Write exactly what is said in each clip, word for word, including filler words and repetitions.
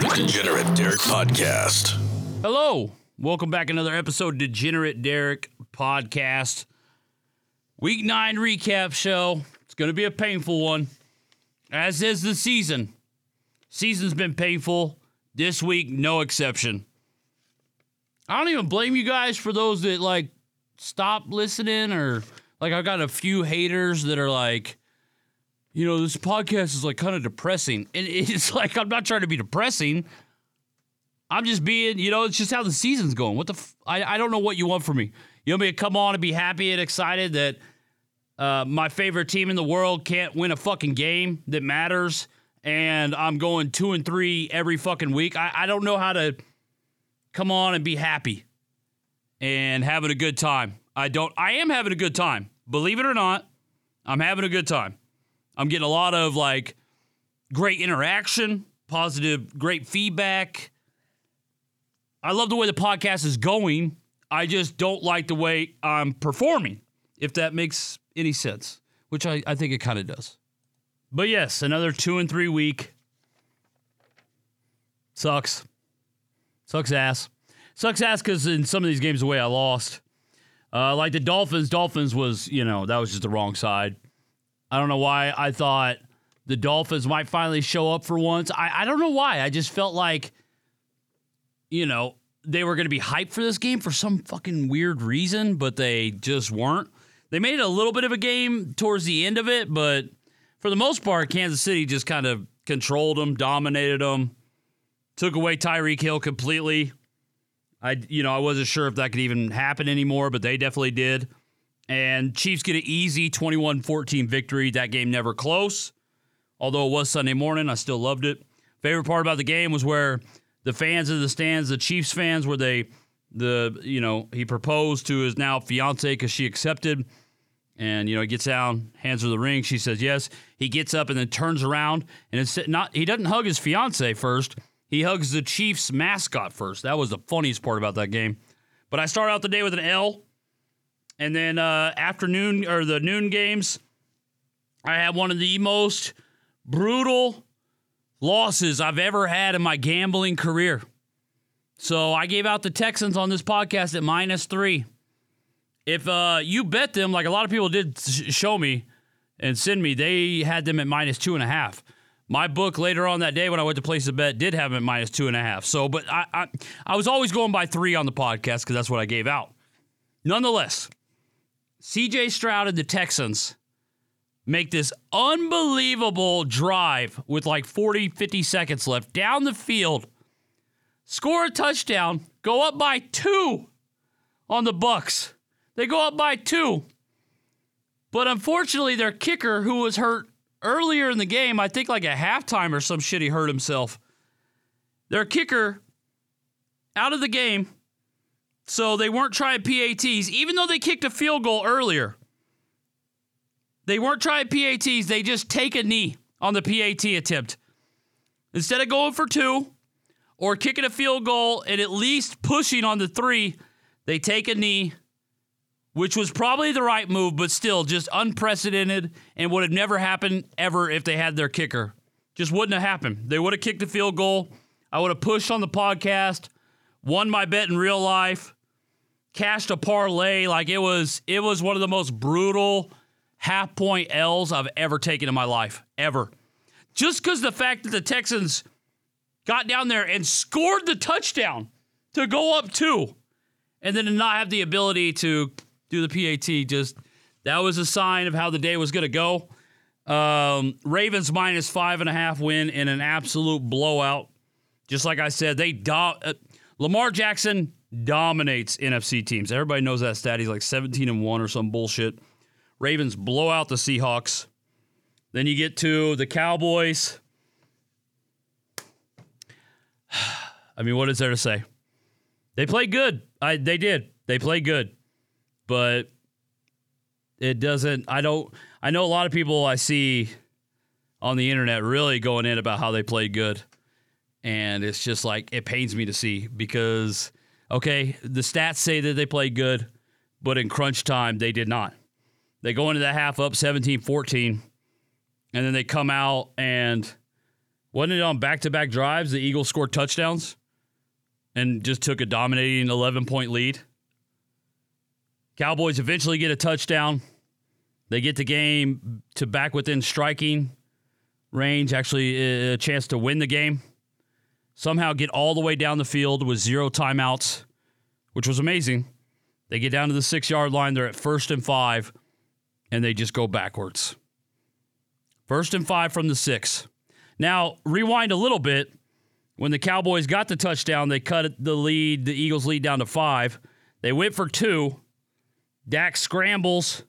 The Degenerate Derek Podcast. Hello. Welcome back to another episode of Degenerate Derek Podcast. Week nine recap show. It's going to be a painful one, as is the season. Season's been painful. This week, no exception. I don't even blame you guys for those that, like, stop listening, or, like, I've got a few haters that are like, you know, this podcast is, like, kind of depressing. And it's like, I'm not trying to be depressing. I'm just being, you know, it's just how the season's going. What the f- I, I don't know what you want from me. You want me to come on and be happy and excited that uh, my favorite team in the world can't win a fucking game that matters, and I'm going two and three every fucking week? I, I don't know how to come on and be happy and having a good time. I don't. I am having a good time. Believe it or not, I'm having a good time. I'm getting a lot of, like, great interaction, positive, great feedback. I love the way the podcast is going. I just don't like the way I'm performing, if that makes any sense, which I, I think it kind of does. But yes, another two and three week. Sucks. Sucks ass. Sucks ass because in some of these games the way I lost. Uh, like the Dolphins, Dolphins was, you know, that was just the wrong side. I don't know why I thought the Dolphins might finally show up for once. I, I don't know why. I just felt like, you know, they were going to be hyped for this game for some fucking weird reason, but they just weren't. They made it a little bit of a game towards the end of it, but for the most part, Kansas City just kind of controlled them, dominated them, took away Tyreek Hill completely. I, you know, I wasn't sure if that could even happen anymore, but they definitely did. And Chiefs get an easy twenty-one fourteen victory. That game never close. Although it was Sunday morning, I still loved it. Favorite part about the game was where the fans in the stands, the Chiefs fans, where they, the you know, he proposed to his now fiance because she accepted. And, you know, he gets down, hands her the ring. She says yes. He gets up and then turns around. And it's not, he doesn't hug his fiance first. He hugs the Chiefs mascot first. That was the funniest part about that game. But I start out the day with an L. And then uh, afternoon, or the noon games, I had one of the most brutal losses I've ever had in my gambling career. So I gave out the Texans on this podcast at minus three. If uh, you bet them, like a lot of people did show me and send me, they had them at minus two and a half. My book later on that day when I went to place a bet did have them at minus two and a half. So, but I, I, I was always going by three on the podcast because that's what I gave out. Nonetheless, C J Stroud and the Texans make this unbelievable drive with like forty, fifty seconds left down the field, score a touchdown, go up by two on the Bucks. They go up by two. But unfortunately, their kicker, who was hurt earlier in the game, I think like at halftime or some shit, he hurt himself. Their kicker out of the game. So they weren't trying P A Ts, even though they kicked a field goal earlier. They weren't trying P A Ts. They just take a knee on the P A T attempt. Instead of going for two or kicking a field goal and at least pushing on the three, they take a knee, which was probably the right move, but still just unprecedented and would have never happened ever if they had their kicker. Just wouldn't have happened. They would have kicked the field goal. I would have pushed on the podcast, won my bet in real life, cashed a parlay. Like it was, it was one of the most brutal half-point L's I've ever taken in my life, ever. Just because the fact that the Texans got down there and scored the touchdown to go up two, and then to not have the ability to do the P A T, just that was a sign of how the day was going to go. Um, Ravens minus five and a half win in an absolute blowout. Just like I said, they do- uh, Lamar Jackson dominates N F C teams. Everybody knows that stat. He's like seventeen and one or some bullshit. Ravens blow out the Seahawks. Then you get to the Cowboys. I mean, what is there to say? They played good. I they did. They played good. But it doesn't, I don't, I know a lot of people I see on the internet really going in about how they played good. And it's just like, it pains me to see because, okay, the stats say that they played good, but in crunch time, they did not. They go into that half up seventeen fourteen, and then they come out and Wasn't it on back-to-back drives the Eagles scored touchdowns and just took a dominating eleven-point lead? Cowboys eventually get a touchdown. They get the game to back within striking range, actually a chance to win the game. Somehow get all the way down the field with zero timeouts, which was amazing. They get down to the six-yard line. They're at first and five, and they just go backwards. First and five from the six. Now, rewind a little bit. When the Cowboys got the touchdown, they cut the lead, the Eagles lead down to five. They went for two. Dak scrambles,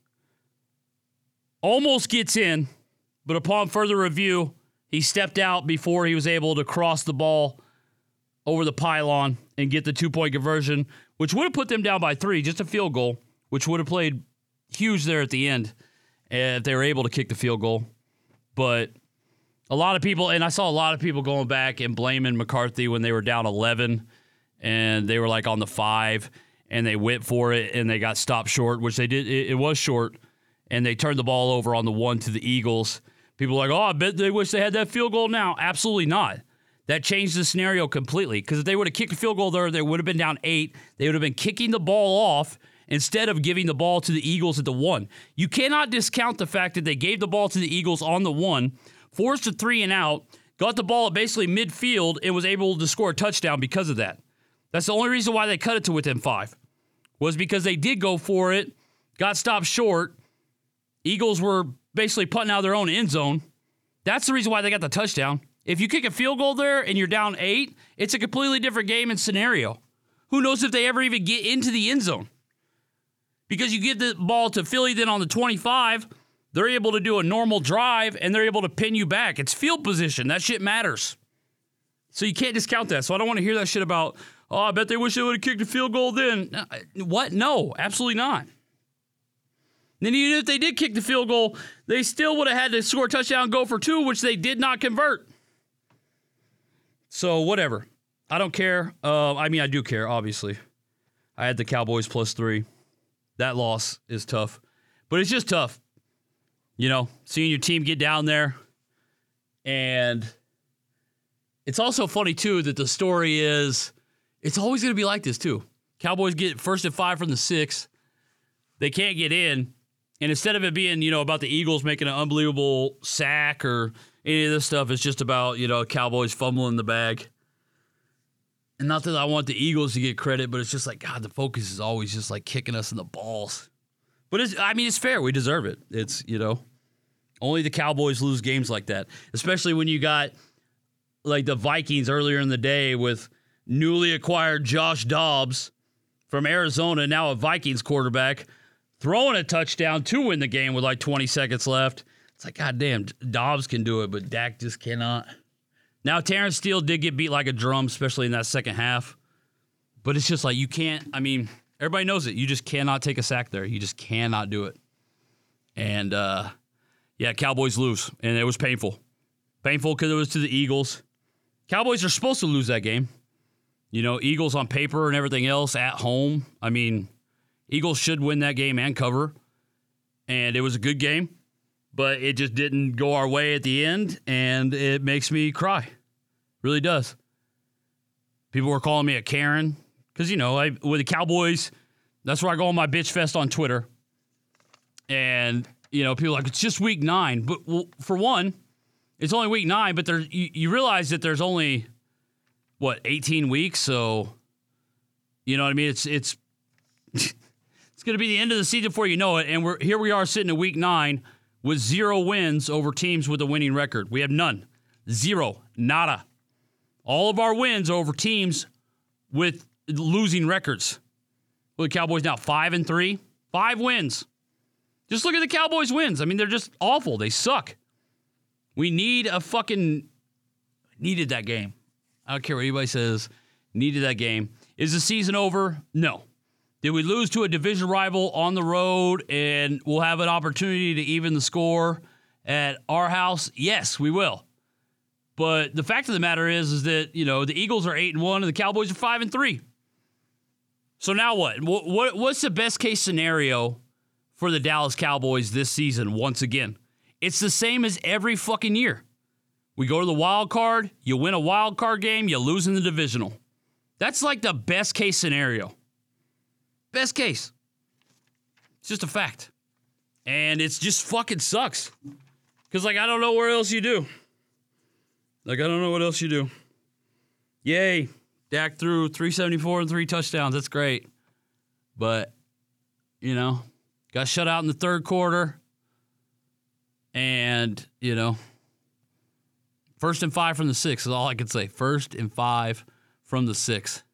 almost gets in, but upon further review, he stepped out before he was able to cross the ball over the pylon and get the two-point conversion, which would have put them down by three, just a field goal, which would have played huge there at the end if they were able to kick the field goal. But a lot of people, and I saw a lot of people going back and blaming McCarthy when they were down eleven, and they were like on the five, and they went for it, and they got stopped short, which they did. It, it was short, and they turned the ball over on the one to the Eagles. People are like, oh, I bet they wish they had that field goal now. Absolutely not. That changed the scenario completely, because if they would have kicked a field goal there, they would have been down eight. They would have been kicking the ball off instead of giving the ball to the Eagles at the one. You cannot discount the fact that they gave the ball to the Eagles on the one, forced a three and out, got the ball at basically midfield, and was able to score a touchdown because of that. That's the only reason why they cut it to within five, was because they did go for it, got stopped short. Eagles were basically putting out their own end zone. That's the reason why they got the touchdown. If you kick a field goal there and you're down eight, it's a completely different game and scenario. Who knows if they ever even get into the end zone? Because you give the ball to Philly, then on the twenty-five, they're able to do a normal drive, and they're able to pin you back. It's field position. That shit matters. So you can't discount that. So I don't want to hear that shit about, oh, I bet they wish they would have kicked a field goal then. What? No, absolutely not. Then even if they did kick the field goal, they still would have had to score a touchdown and go for two, which they did not convert. So whatever. I don't care. Uh, I mean, I do care, obviously. I had the Cowboys plus three. That loss is tough. But it's just tough. You know, seeing your team get down there. And it's also funny, too, that the story is it's always going to be like this, too. Cowboys get first and five from the six. They can't get in. And instead of it being, you know, about the Eagles making an unbelievable sack or any of this stuff, it's just about, you know, Cowboys fumbling the bag. And not that I want the Eagles to get credit, but it's just like, God, the focus is always just like kicking us in the balls. But it's, I mean, it's fair. We deserve it. It's, you know, only the Cowboys lose games like that, especially when you got like the Vikings earlier in the day with newly acquired Josh Dobbs from Arizona, now a Vikings quarterback, throwing a touchdown to win the game with like twenty seconds left. It's like, God damn, Dobbs can do it, but Dak just cannot. Now, Terrence Steele did get beat like a drum, especially in that second half. But it's just like, you can't, I mean, everybody knows it. You just cannot take a sack there. You just cannot do it. And, uh, yeah, Cowboys lose, and it was painful. Painful because it was to the Eagles. Cowboys are supposed to lose that game. You know, Eagles on paper and everything else at home. I mean, Eagles should win that game and cover. And it was a good game. But it just didn't go our way at the end, and it makes me cry. Really does. People were calling me a Karen. Because, you know, I, with the Cowboys, that's where I go on my bitch fest on Twitter. And, you know, people are like, it's just week nine. But well, for one, it's only week nine, but there, you, you realize that there's only, what, eighteen weeks? So, you know what I mean? It's it's it's going to be the end of the season before you know it. And we're here we are sitting in week nine with zero wins over teams with a winning record. We have none. Zero. Nada. All of our wins are over teams with losing records. Well, the Cowboys now five and three. Five wins. Just look at the Cowboys' wins. I mean, they're just awful. They suck. We need a fucking... Needed that game. I don't care what anybody says. Needed that game. Is the season over? No. Did we lose to a division rival on the road and we'll have an opportunity to even the score at our house? Yes, we will. But the fact of the matter is, is that, you know, the Eagles are eight and one and the Cowboys are five and three. So now what? What, what what's the best case scenario for the Dallas Cowboys this season once again? It's the same as every fucking year. We go to the wild card. You win a wild card game. You lose in the divisional. That's like the best case scenario. Best case. It's just a fact. And it's just fucking sucks. Because, like, I don't know where else you do. Like, I don't know what else you do. Yay. Dak threw three seventy-four and three touchdowns. That's great. But, you know, got shut out in the third quarter. And, you know, first and five from the six is all I can say. First and five from the six.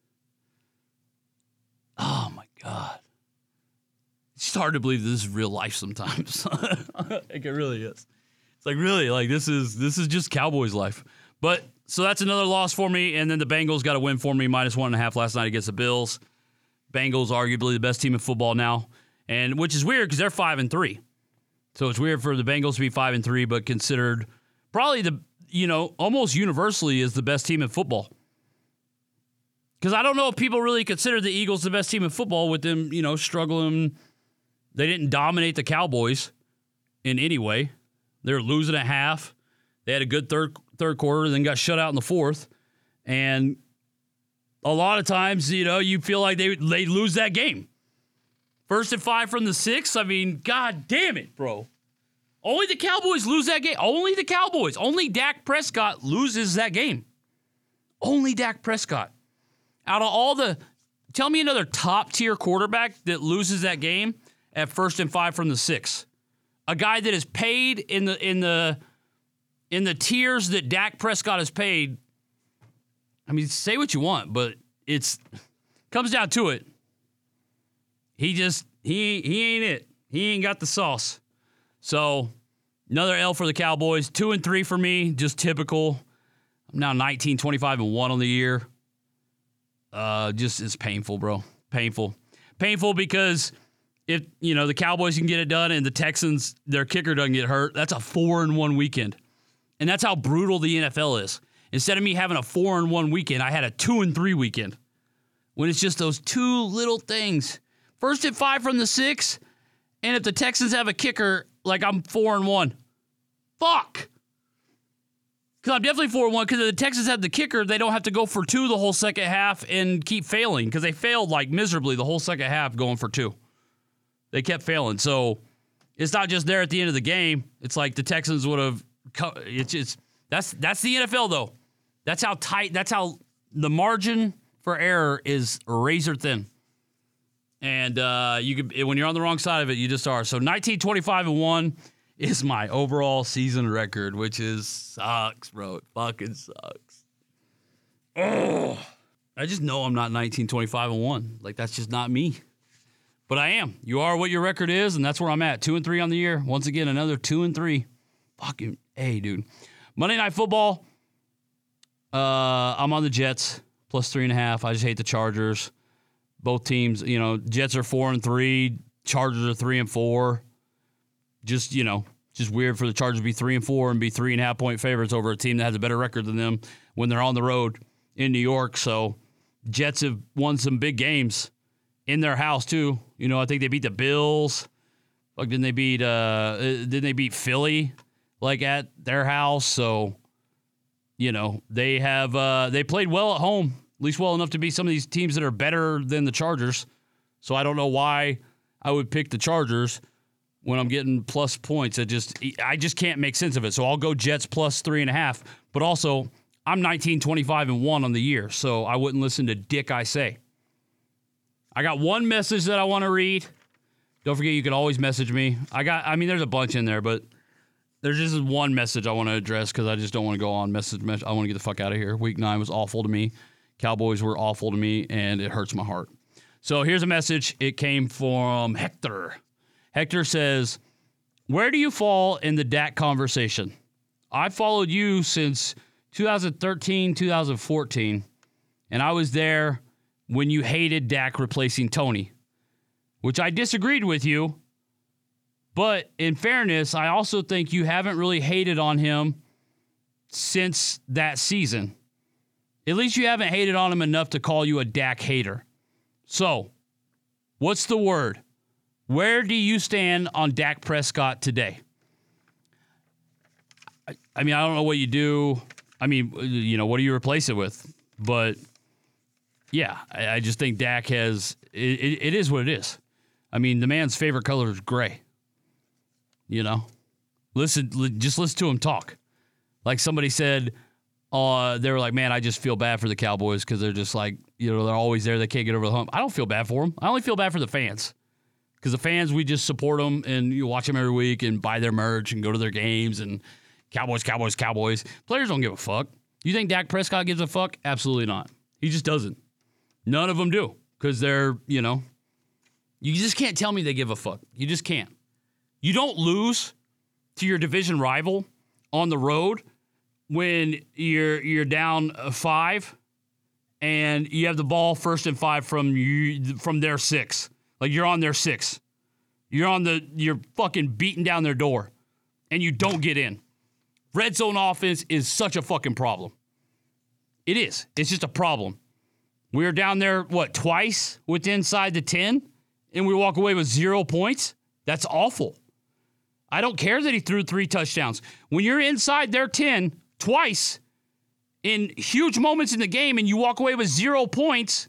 Oh, my God. It's just hard to believe this is real life sometimes. Like, it really is. It's like, really, like, this is this is just Cowboys life. But, so that's another loss for me, and then the Bengals got a win for me, minus one and a half last night against the Bills. Bengals arguably the best team in football now, and which is weird because they're five and three. So it's weird for the Bengals to be five and three, but considered probably the, you know, almost universally is the best team in football. Because I don't know if people really consider the Eagles the best team in football with them, you know, struggling. They didn't dominate the Cowboys in any way. They were losing at half. They had a good third third quarter, then got shut out in the fourth. And a lot of times, you know, you feel like they they lose that game. First and five from the six. I mean, God damn it, bro. Only the Cowboys lose that game. Only the Cowboys. Only Dak Prescott loses that game. Only Dak Prescott. Out of all the, tell me another top-tier quarterback that loses that game at first and five from the six. A guy that is paid in the in the in the tiers that Dak Prescott is paid. I mean, say what you want, but it's comes down to it. He just he he ain't it. He ain't got the sauce. So another L for the Cowboys. Two and three for me, just typical. I'm now nineteen, twenty-five, and one on the year. Uh, just it's painful, bro. Painful. Painful because if, you know, the Cowboys can get it done and the Texans, their kicker doesn't get hurt, that's a four and one weekend. And that's how brutal the N F L is. Instead of me having a four and one weekend, I had a two and three weekend. When it's just those two little things. First and five from the six, and if the Texans have a kicker, like I'm four and one. Fuck. Because I'm definitely four and one, because if the Texans have the kicker, they don't have to go for two the whole second half and keep failing, because they failed like miserably the whole second half going for two. They kept failing. So it's not just there at the end of the game. It's like the Texans would have, it's just, that's, that's the N F L though. That's how tight, that's how the margin for error is razor thin. And uh, you can, when you're on the wrong side of it, you just are. So nineteen, twenty-five, and one is my overall season record, which is sucks, bro. It fucking sucks. Oh, I just know I'm not nineteen, twenty-five, and one. Like, that's just not me. But I am. You are what your record is, and that's where I'm at. Two and three on the year. Once again, another two and three. Fucking A, dude. Monday Night Football. Uh, I'm on the Jets, plus three and a half. I just hate the Chargers. Both teams, you know, Jets are four and three. Chargers are three and four. Just, you know, just weird for the Chargers to be three and four and be three and a half point favorites over a team that has a better record than them when they're on the road in New York. So Jets have won some big games in their house too. You know, I think they beat the Bills. Like, didn't they beat? Uh, didn't they beat Philly? Like at their house. So, you know, they have uh, they played well at home. At least well enough to be some of these teams that are better than the Chargers. So I don't know why I would pick the Chargers when I'm getting plus points. I just I just can't make sense of it. So I'll go Jets plus three and a half. But also, I'm nineteen, twenty-five, and one on the year. So I wouldn't listen to dick I say. I got one message that I want to read. Don't forget, you can always message me. I got, I mean, there's a bunch in there, but there's just one message I want to address because I just don't want to go on message. message. I want to get the fuck out of here. Week nine was awful to me. Cowboys were awful to me, and it hurts my heart. So here's a message. It came from Hector. Hector says, where do you fall in the Dak conversation? I followed you since two thousand thirteen, two thousand fourteen, and I was there when you hated Dak replacing Tony, which I disagreed with you. But in fairness, I also think you haven't really hated on him since that season. At least you haven't hated on him enough to call you a Dak hater. So, what's the word? Where do you stand on Dak Prescott today? I mean, I don't know what you do. I mean, you know, what do you replace it with? But, yeah, I, I just think Dak has it, – it, it is what it is. I mean, the man's favorite color is gray. You know? Listen, just listen to him talk. Like somebody said, uh, they were like, man, I just feel bad for the Cowboys because they're just like, you know, they're always there. They can't get over the hump. I don't feel bad for them. I only feel bad for the fans. Because the fans, we just support them and you watch them every week and buy their merch and go to their games and Cowboys, Cowboys, Cowboys. Players don't give a fuck. You think Dak Prescott gives a fuck? Absolutely not. He just doesn't. None of them do because they're, you know, you just can't tell me they give a fuck. You just can't. You don't lose to your division rival on the road when you're you're down five and you have the ball first and five from you from their six. Like you're on their six. You're on the you're fucking beating down their door and you don't get in. Red zone offense is such a fucking problem. It is. It's just a problem. We were down there, what, twice with inside the ten and we walk away with zero points? That's awful. I don't care that he threw three touchdowns. When you're inside their ten twice in huge moments in the game and you walk away with zero points,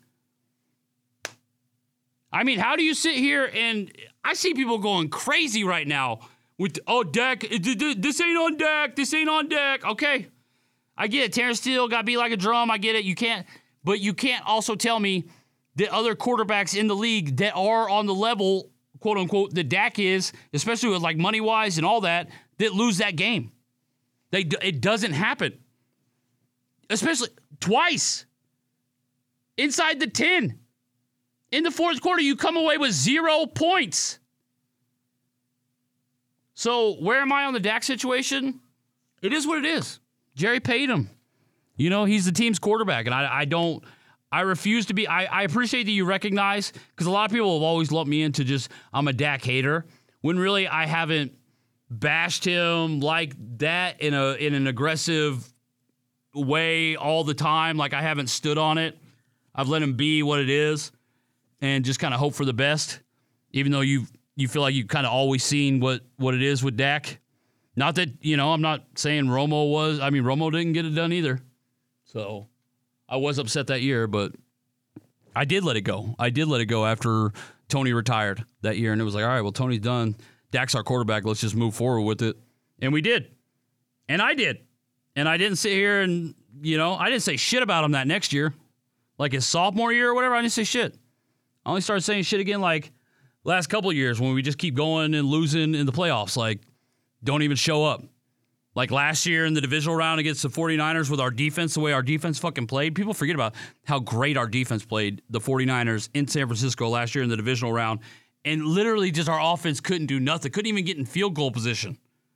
I mean, how do you sit here and I see people going crazy right now with, oh, Dak, this ain't on Dak, this ain't on Dak. Okay, I get it. Terrence Steele got to be like a drum. I get it. You can't, but you can't also tell me that other quarterbacks in the league that are on the level, quote unquote, that Dak is, especially with like money wise and all that, that lose that game. They it doesn't happen, especially twice inside the ten. In the fourth quarter, you come away with zero points. So where am I on the Dak situation? It is what it is. Jerry paid him. You know, he's the team's quarterback, and I, I don't. I refuse to be. I, I appreciate that you recognize, because a lot of people have always lumped me into just, I'm a Dak hater, when really I haven't bashed him like that in a in an aggressive way all the time. Like I haven't stood on it. I've let him be what it is and just kind of hope for the best, even though you you feel like you've kind of always seen what, what it is with Dak. Not that, you know, I'm not saying Romo was. I mean, Romo didn't get it done either. So I was upset that year, but I did let it go. I did let it go after Tony retired that year, and it was like, all right, well, Tony's done. Dak's our quarterback. Let's just move forward with it. And we did. And I did. And I didn't sit here and, you know, I didn't say shit about him that next year. Like his sophomore year or whatever, I didn't say shit. I only started saying shit again like last couple of years when we just keep going and losing in the playoffs. Like, don't even show up. Like last year in the divisional round against the 49ers with our defense, the way our defense fucking played. People forget about how great our defense played, the 49ers in San Francisco last year in the divisional round. And literally just our offense couldn't do nothing. Couldn't even get in field goal position.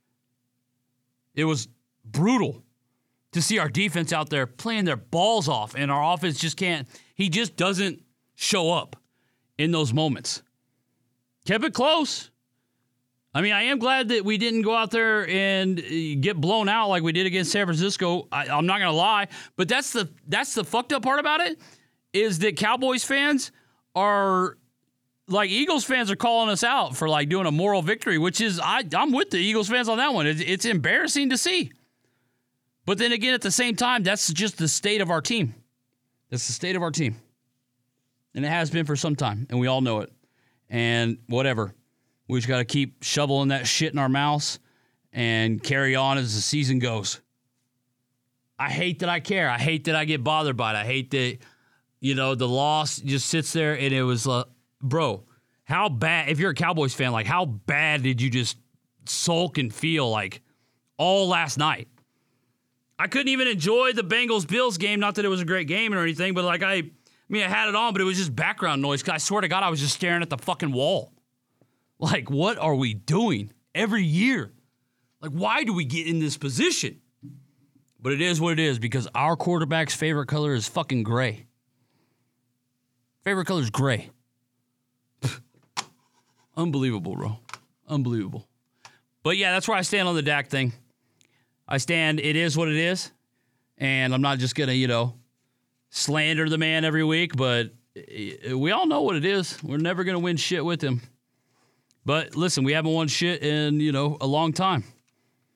It was brutal to see our defense out there playing their balls off, and our offense just can't. He just doesn't show up in those moments. Kept it close. I mean, I am glad that we didn't go out there and get blown out like we did against San Francisco. I, I'm not going to lie, but that's the that's the fucked up part about it, is that Cowboys fans are, like Eagles fans are calling us out for like doing a moral victory, which is, I, I'm with the Eagles fans on that one. It's, it's embarrassing to see. But then again, at the same time, that's just the state of our team. That's the state of our team. And it has been for some time, and we all know it. And whatever. We just got to keep shoveling that shit in our mouths and carry on as the season goes. I hate that I care. I hate that I get bothered by it. I hate that, you know, the loss just sits there and it was, uh, bro, how bad, if you're a Cowboys fan, like how bad did you just sulk and feel like all last night? I couldn't even enjoy the Bengals-Bills game. Not that it was a great game or anything, but like I, I mean, I had it on, but it was just background noise. Cause I swear to God, I was just staring at the fucking wall. Like, what are we doing every year? Like, why do we get in this position? But it is what it is, because our quarterback's favorite color is fucking gray. Favorite color is gray. Unbelievable, bro. Unbelievable. But yeah, that's where I stand on the Dak thing. I stand, it is what it is. And I'm not just going to, you know, slander the man every week, but we all know what it is. We're never going to win shit with him. But listen, we haven't won shit in, you know, a long time.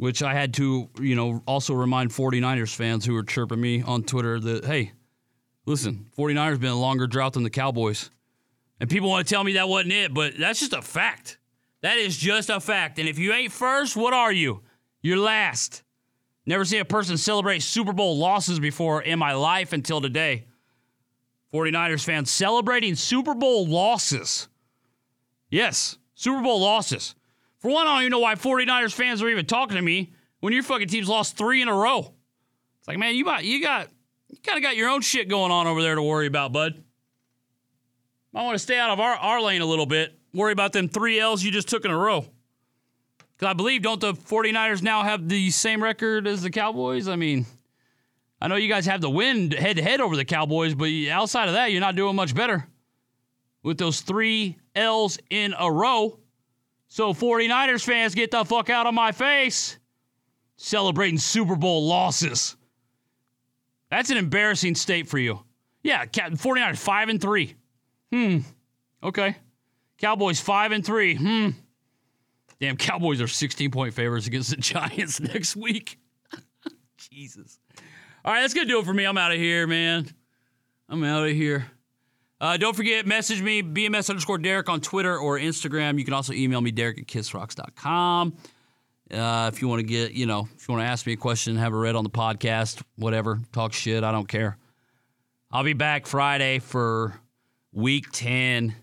which I had to, you know, also remind 49ers fans who were chirping me on Twitter that, hey, listen, 49ers been a longer drought than the Cowboys. And people want to tell me that wasn't it, but that's just a fact. That is just a fact. And if you ain't first, what are you? You're last. Never seen a person celebrate Super Bowl losses before in my life until today. 49ers fans celebrating Super Bowl losses. Yes, Super Bowl losses. For one, I don't even know why 49ers fans are even talking to me when your fucking team's lost three in a row. It's like, man, you got, you got, you kind of got your own shit going on over there to worry about, bud. I want to stay out of our, our lane a little bit. Worry about them three L's you just took in a row. Because I believe, don't the 49ers now have the same record as the Cowboys? I mean, I know you guys have the win head-to-head over the Cowboys, but outside of that, you're not doing much better with those three L's in a row. So 49ers fans, get the fuck out of my face. Celebrating Super Bowl losses. That's an embarrassing state for you. Yeah, 49ers five and three. Hmm. Okay. Cowboys five and three. Hmm. Damn, Cowboys are sixteen-point favorites against the Giants next week. Jesus. All right, that's going to do it for me. I'm out of here, man. I'm out of here. Uh, don't forget, message me, B M S underscore Derek on Twitter or Instagram. You can also email me, Derek at kiss rocks dot com. Uh, if you want to get, you know, if you want to ask me a question, have it read on the podcast, whatever, talk shit, I don't care. I'll be back Friday for week ten.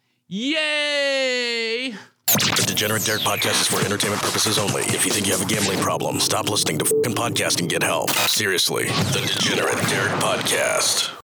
Yay! The Degenerate Derek podcast is for entertainment purposes only. If you think you have a gambling problem, stop listening to fucking podcast and get help. Seriously, the Degenerate Derek podcast.